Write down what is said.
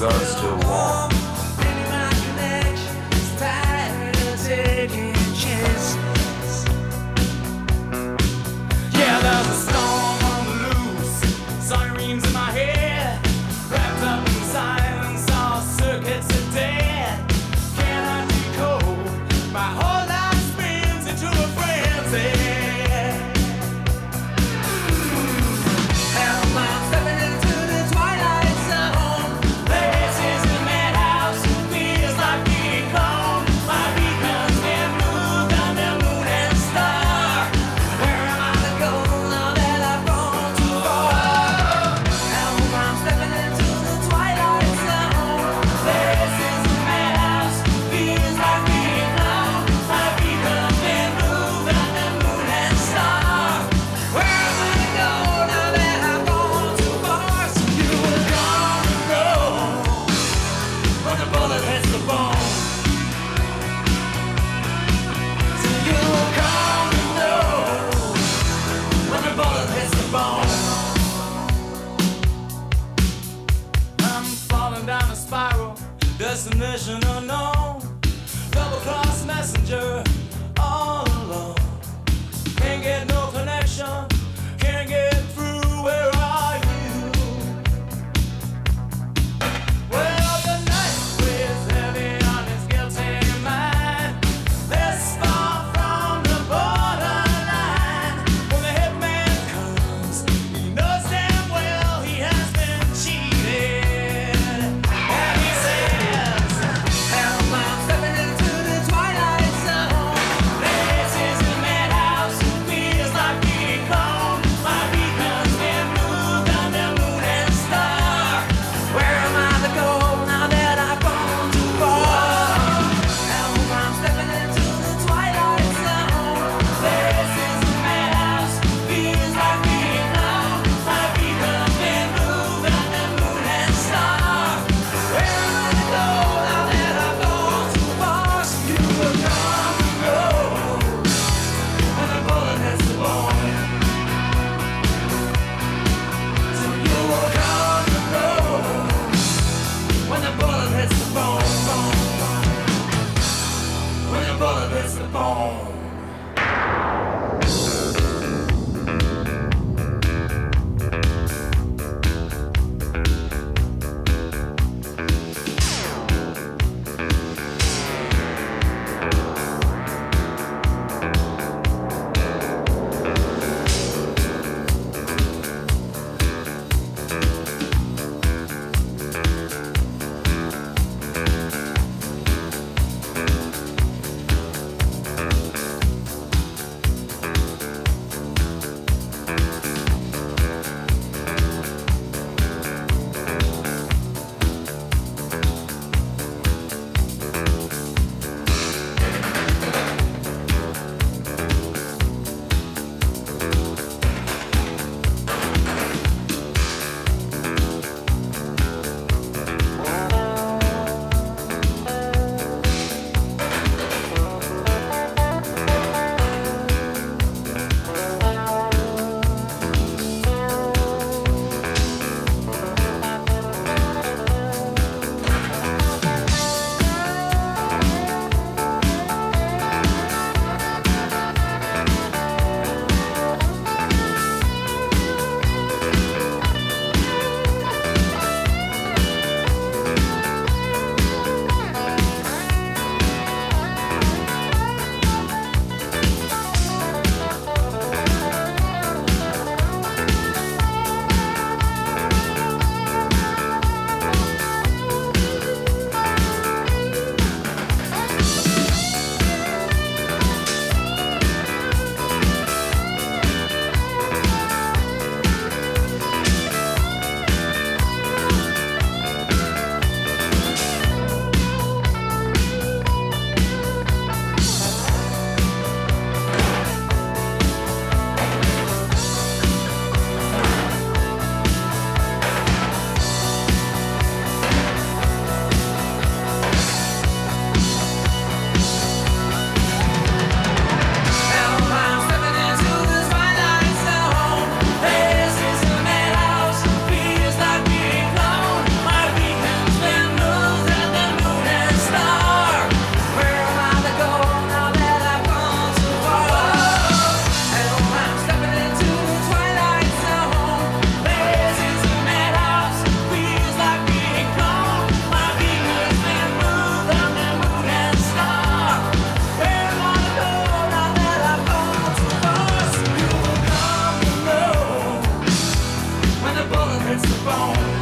gun's still warm. Yeah, there's a storm on the loose, sirens in my head, wrapped up in silence, all circuits are dead. Cannot decode, my whole life spins into a frenzy. Hell, I'm stepping into the twilight zone. This is the madhouse, feels like being gone. My beacon's been moved under moon and star. Where am I to go now that I've gone too far? Hell, I'm stepping into the twilight zone. This is the madhouse, feels like being gone. My beacon's been moved under moon and star. Where am I to go now that I've gone too far? So you will come and go when the bullet hits the bone. So you will come and know when the bullet hits the bone. I'm falling down a spiral, destination unknown. Double cross messenger, all alone. Can't get no connection, can't get through. Where are you? Well, the night weighs heavy on his guilty mind. This far from the borderline. When the hitman comes, he knows damn well he has been cheated. And he says, hell, the bone.